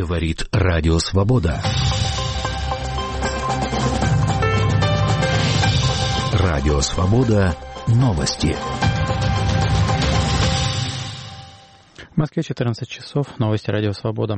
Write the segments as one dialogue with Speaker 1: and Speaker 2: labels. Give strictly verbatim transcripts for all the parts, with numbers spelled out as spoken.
Speaker 1: Говорит Радио Свобода. Радио Свобода. Новости.
Speaker 2: В Москве четырнадцать часов. Новости Радио Свобода.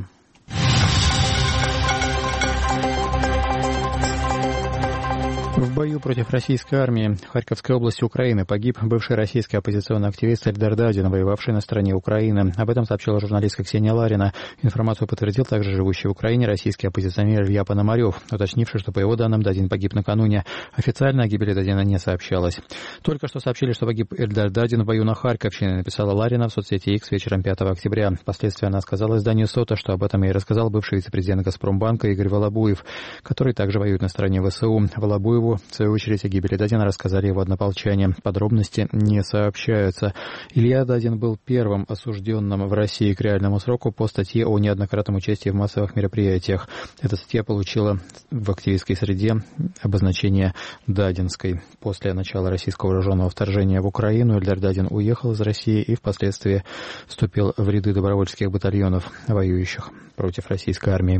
Speaker 2: В бою против российской армии в Харьковской области Украины погиб бывший российский оппозиционный активист Эльдар Дадин, воевавший на стороне Украины. Об этом сообщила журналистка Ксения Ларина. Информацию подтвердил также живущий в Украине российский оппозиционер Илья Пономарев, уточнивший, что по его данным Дадин погиб накануне. Официально о гибели Дадина не сообщалось. Только что сообщили, что погиб Эльдар Дадин в бою на Харьковщине, написала Ларина в соцсети X вечером пятого октября. Впоследствии она сказала изданию СОТА, что об этом ей рассказал бывший вице-президент Газпромбанка Игорь Волобуев, который также воюет на стороне ВСУ. Волобуеву, в свою очередь, о гибели Дадина рассказали его однополчане. Подробности не сообщаются. Илья Дадин был первым осужденным в России к реальному сроку по статье о неоднократном участии в массовых мероприятиях. Эта статья получила в активистской среде обозначение «Дадинской». После начала российского вооруженного вторжения в Украину Эльдар Дадин уехал из России и впоследствии вступил в ряды добровольческих батальонов, воюющих против российской армии.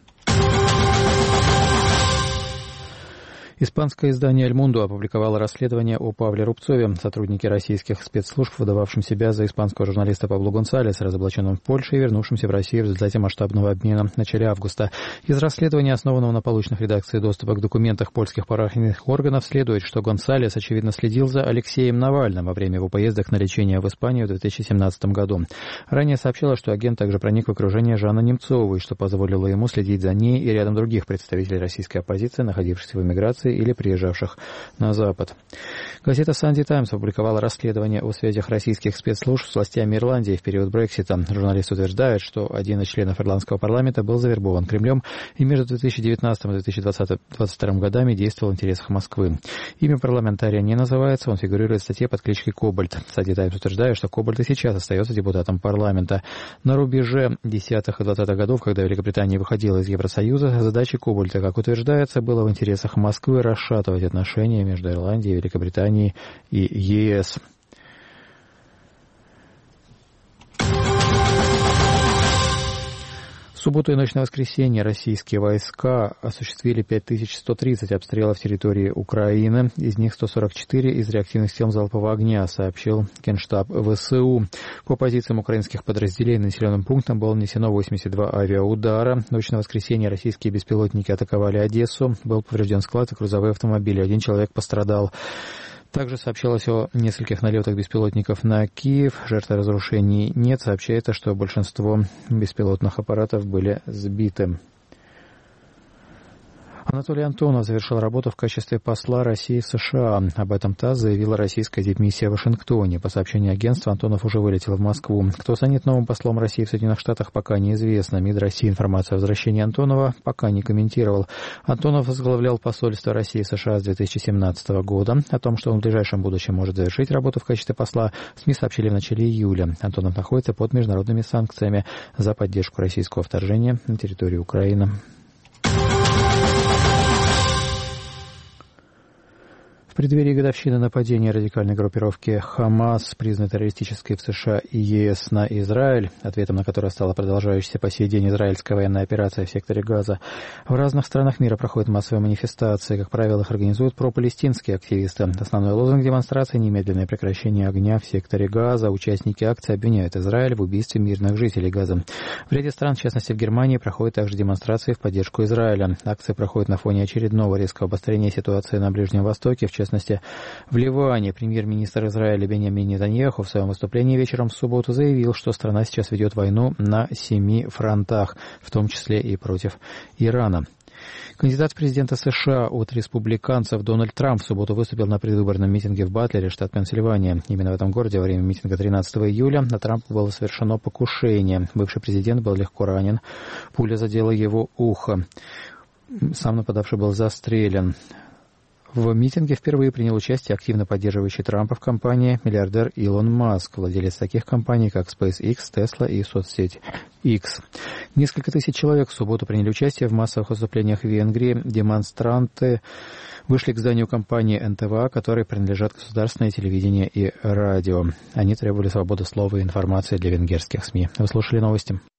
Speaker 2: Испанское издание «Эль Мундо» опубликовало расследование о Павле Рубцове, сотруднике российских спецслужб, выдававшем себя за испанского журналиста Пабло Гонсалеса, разоблаченном в Польше и вернувшемся в Россию в результате масштабного обмена в начале августа. Из расследования, основанного на полученных редакцией доступа к документах польских правоохранительных органов, следует, что Гонсалес, очевидно, следил за Алексеем Навальным во время его поездок на лечение в Испанию в две тысячи семнадцатом году. Ранее сообщалось, что агент также проник в окружение Жанны Немцовой, что позволило ему следить за ней и рядом других представителей российской оппозиции, находившихся в эмиграции или приезжавших на Запад. Газета «Санди Таймс» опубликовала расследование о связях российских спецслужб с властями Ирландии в период Брексита. Журналист утверждает, что один из членов ирландского парламента был завербован Кремлем и между две тысячи девятнадцатым и две тысячи двадцать вторым годами действовал в интересах Москвы. Имя парламентария не называется, он фигурирует в статье под кличкой Кобальт. «Санди Таймс» утверждает, что Кобальт и сейчас остается депутатом парламента. На рубеже десятых и двадцатых годов, когда Великобритания выходила из Евросоюза, задачей Кобальта, как утверждается, было в интересах Москвы расшатывать отношения между Ирландией, Великобританией и ЕС. В субботу и ночь на воскресенье российские войска осуществили пять тысяч сто тридцать обстрелов территории Украины, из них сто сорок четыре из реактивных систем залпового огня, сообщил Генштаб ВСУ. По позициям украинских подразделений населенным пунктам было нанесено восемьдесят два авиаудара. В ночь на воскресенье российские беспилотники атаковали Одессу, был поврежден склад и грузовые автомобили, один человек пострадал. Также сообщалось о нескольких налетах беспилотников на Киев. Жертв разрушений нет. Сообщается, что большинство беспилотных аппаратов были сбиты. Анатолий Антонов завершил работу в качестве посла России в США. Об этом ТАСС заявила российская дипмиссия в Вашингтоне. По сообщению агентства, Антонов уже вылетел в Москву. Кто станет новым послом России в Соединенных Штатах, пока неизвестно. МИД России информацию о возвращении Антонова пока не комментировал. Антонов возглавлял посольство России в США с две тысячи семнадцатого года. О том, что он в ближайшем будущем может завершить работу в качестве посла, СМИ сообщили в начале июля. Антонов находится под международными санкциями за поддержку российского вторжения на территорию Украины. В преддверии годовщины нападения радикальной группировки «Хамас», признанной террористической в США и ЕС, на Израиль, ответом на которое стала продолжающаяся по сей день израильская военная операция в секторе Газа, в разных странах мира проходят массовые манифестации. Как правило, их организуют пропалестинские активисты. Основной лозунг демонстрации – немедленное прекращение огня в секторе Газа. Участники акции обвиняют Израиль в убийстве мирных жителей Газа. В ряде стран, в частности в Германии, проходят также демонстрации в поддержку Израиля. Акции проходят на фоне очередного резкого обострения ситуации на Ближнем Востоке, в частности, в Ливане. Премьер-министр Израиля Беньямин Нетаньяху в своем выступлении вечером в субботу заявил, что страна сейчас ведет войну на семи фронтах, в том числе и против Ирана. Кандидат в президенты США от республиканцев Дональд Трамп в субботу выступил на предвыборном митинге в Батлере, штат Пенсильвания. Именно в этом городе во время митинга тринадцатого июля на Трампа было совершено покушение. Бывший президент был легко ранен. Пуля задела его ухо. Сам нападавший был застрелен. В митинге впервые принял участие активно поддерживающий Трампа в кампании миллиардер Илон Маск, владелец таких компаний, как SpaceX, Tesla и соцсеть X. Несколько тысяч человек в субботу приняли участие в массовых выступлениях в Венгрии. Демонстранты вышли к зданию компании эн тэ вэ а, которой принадлежат государственное телевидение и радио. Они требовали свободы слова и информации для венгерских СМИ. Вы слушали новости.